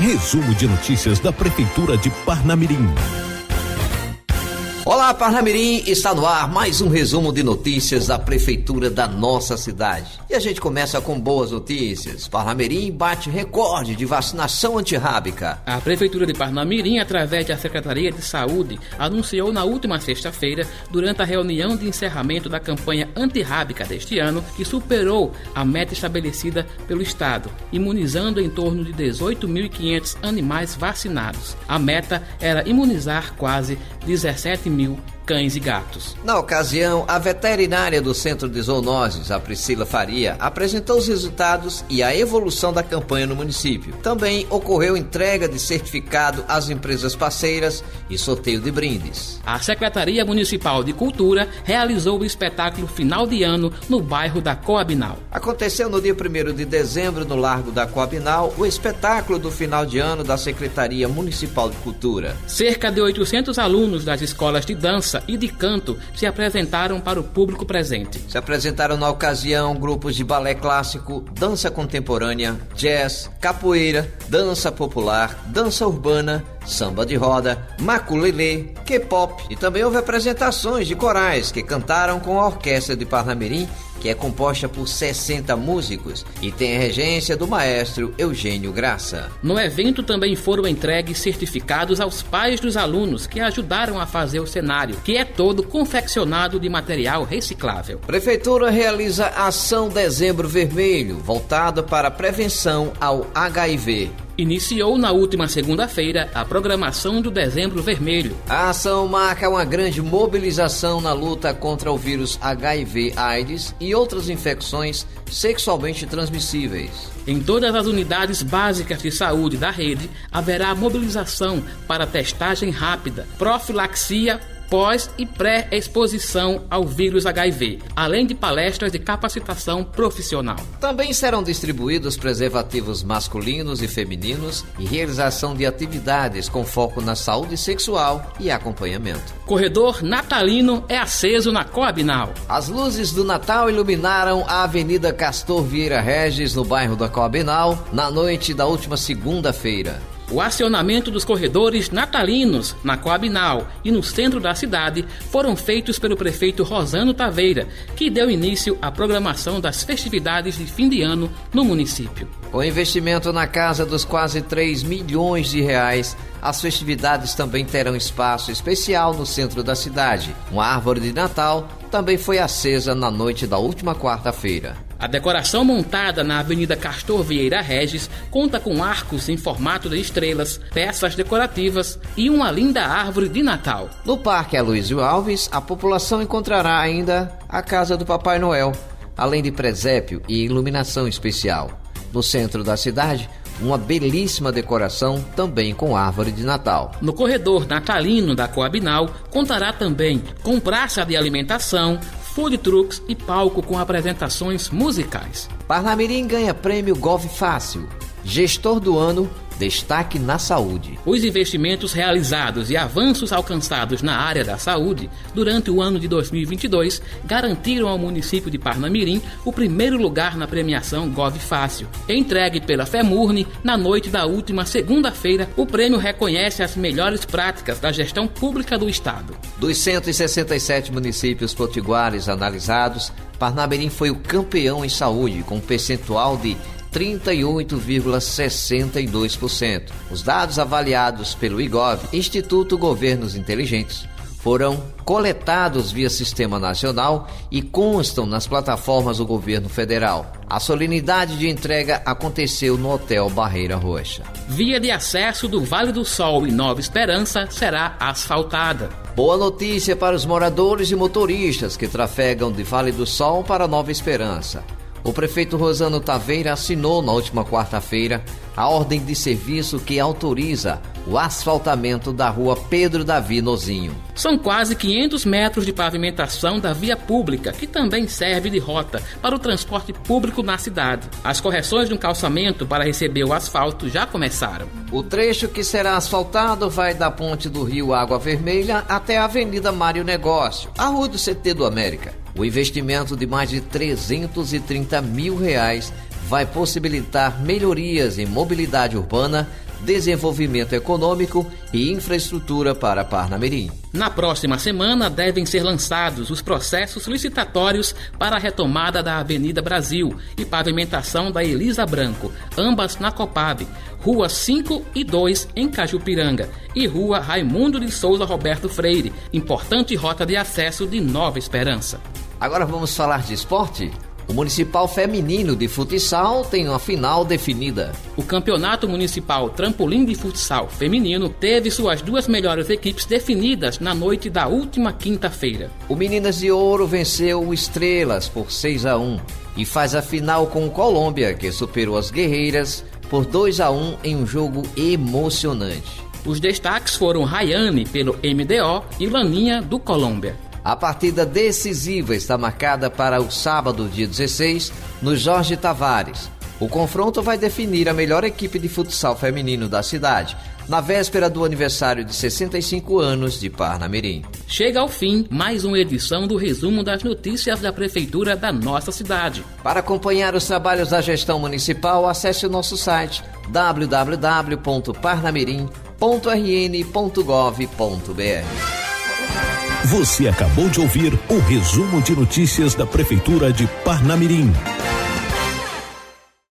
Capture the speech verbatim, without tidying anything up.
Resumo de notícias da Prefeitura de Parnamirim. Olá, Parnamirim, está no ar mais um resumo de notícias da Prefeitura da nossa cidade. E a gente começa com boas notícias. Parnamirim bate recorde de vacinação antirrábica. A Prefeitura de Parnamirim, através da Secretaria de Saúde, anunciou na última sexta-feira, durante a reunião de encerramento da campanha antirrábica deste ano, que superou a meta estabelecida pelo Estado, imunizando em torno de dezoito mil e quinhentos animais vacinados. A meta era imunizar quase dezessete mil cães e gatos. Na ocasião, a veterinária do Centro de Zoonoses, a Priscila Faria, apresentou os resultados e a evolução da campanha no município. Também ocorreu entrega de certificado às empresas parceiras e sorteio de brindes. A Secretaria Municipal de Cultura realizou o espetáculo final de ano no bairro da Coabinal. Aconteceu no dia primeiro de dezembro, no Largo da Coabinal, o espetáculo do final de ano da Secretaria Municipal de Cultura. Cerca de oitocentos alunos das escolas de dança e de canto se apresentaram para o público presente. Se apresentaram na ocasião grupos de balé clássico, dança contemporânea, jazz, capoeira, dança popular, dança urbana, samba de roda, maculelê, K-pop, e também houve apresentações de corais que cantaram com a Orquestra de Parnamirim, que é composta por sessenta músicos e tem a regência do maestro Eugênio Graça. No evento também foram entregues certificados aos pais dos alunos que ajudaram a fazer o cenário, que é todo confeccionado de material reciclável. Prefeitura realiza a ação Dezembro Vermelho, voltada para a prevenção ao H I V. Iniciou na última segunda-feira a programação do Dezembro Vermelho. A ação marca uma grande mobilização na luta contra o vírus H I V AIDS e outras infecções sexualmente transmissíveis. Em todas as unidades básicas de saúde da rede, haverá mobilização para testagem rápida, profilaxia, pós e pré-exposição ao vírus H I V, além de palestras de capacitação profissional. Também serão distribuídos preservativos masculinos e femininos e realização de atividades com foco na saúde sexual e acompanhamento. Corredor natalino é aceso na Coabinal. As luzes do Natal iluminaram a Avenida Castor Vieira Regis, no bairro da Coabinal, na noite da última segunda-feira. O acionamento dos corredores natalinos na Coabinal e no centro da cidade foram feitos pelo prefeito Rosano Taveira, que deu início à programação das festividades de fim de ano no município. Com investimento na casa dos quase três milhões de reais, as festividades também terão espaço especial no centro da cidade. Uma árvore de Natal também foi acesa na noite da última quarta-feira. A decoração montada na Avenida Castor Vieira Regis conta com arcos em formato de estrelas, peças decorativas e uma linda árvore de Natal. No Parque Aloysio Alves, a população encontrará ainda a Casa do Papai Noel, além de presépio e iluminação especial. No centro da cidade, uma belíssima decoração também com árvore de Natal. No corredor natalino da Coabinal, contará também com praça de alimentação, food trucks e palco com apresentações musicais. Parnamirim ganha prêmio Gov Fácil, gestor do ano, destaque na saúde. Os investimentos realizados e avanços alcançados na área da saúde durante o ano de dois mil e vinte e dois garantiram ao município de Parnamirim o primeiro lugar na premiação Gov Fácil. Entregue pela FEMURNE na noite da última segunda-feira, o prêmio reconhece as melhores práticas da gestão pública do Estado. Dos cento e sessenta e sete municípios potiguares analisados, Parnamirim foi o campeão em saúde, com um percentual de trinta e oito vírgula sessenta e dois por cento. Os dados avaliados pelo I G O V, Instituto Governos Inteligentes, foram coletados via Sistema Nacional e constam nas plataformas do governo federal. A solenidade de entrega aconteceu no Hotel Barreira Roxa. Via de acesso do Vale do Sol e Nova Esperança será asfaltada. Boa notícia para os moradores e motoristas que trafegam de Vale do Sol para Nova Esperança. O prefeito Rosano Taveira assinou na última quarta-feira a ordem de serviço que autoriza o asfaltamento da rua Pedro Davi Nozinho. São quase quinhentos metros de pavimentação da via pública, que também serve de rota para o transporte público na cidade. As correções no calçamento para receber o asfalto já começaram. O trecho que será asfaltado vai da ponte do Rio Água Vermelha até a Avenida Mário Negócio, a rua do C T do América. O investimento de mais de trezentos e trinta mil reais vai possibilitar melhorias em mobilidade urbana, desenvolvimento econômico e infraestrutura para Parnamirim. Na próxima semana devem ser lançados os processos licitatórios para a retomada da Avenida Brasil e pavimentação da Elisa Branco, ambas na Copab, Rua cinco e dois em Cajupiranga e Rua Raimundo de Souza Roberto Freire, importante rota de acesso de Nova Esperança. Agora vamos falar de esporte? O Municipal Feminino de Futsal tem uma final definida. O Campeonato Municipal Trampolim de Futsal Feminino teve suas duas melhores equipes definidas na noite da última quinta-feira. O Meninas de Ouro venceu o Estrelas por seis a um e faz a final com o Colômbia, que superou as Guerreiras por dois a um em um jogo emocionante. Os destaques foram Rayane pelo M D O e Laninha do Colômbia. A partida decisiva está marcada para o sábado, dia dezesseis, no Jorge Tavares. O confronto vai definir a melhor equipe de futsal feminino da cidade, na véspera do aniversário de sessenta e cinco anos de Parnamirim. Chega ao fim mais uma edição do resumo das notícias da Prefeitura da nossa cidade. Para acompanhar os trabalhos da gestão municipal, acesse o nosso site w w w ponto parnamirim ponto r n ponto gov ponto b r. Você acabou de ouvir o resumo de notícias da Prefeitura de Parnamirim.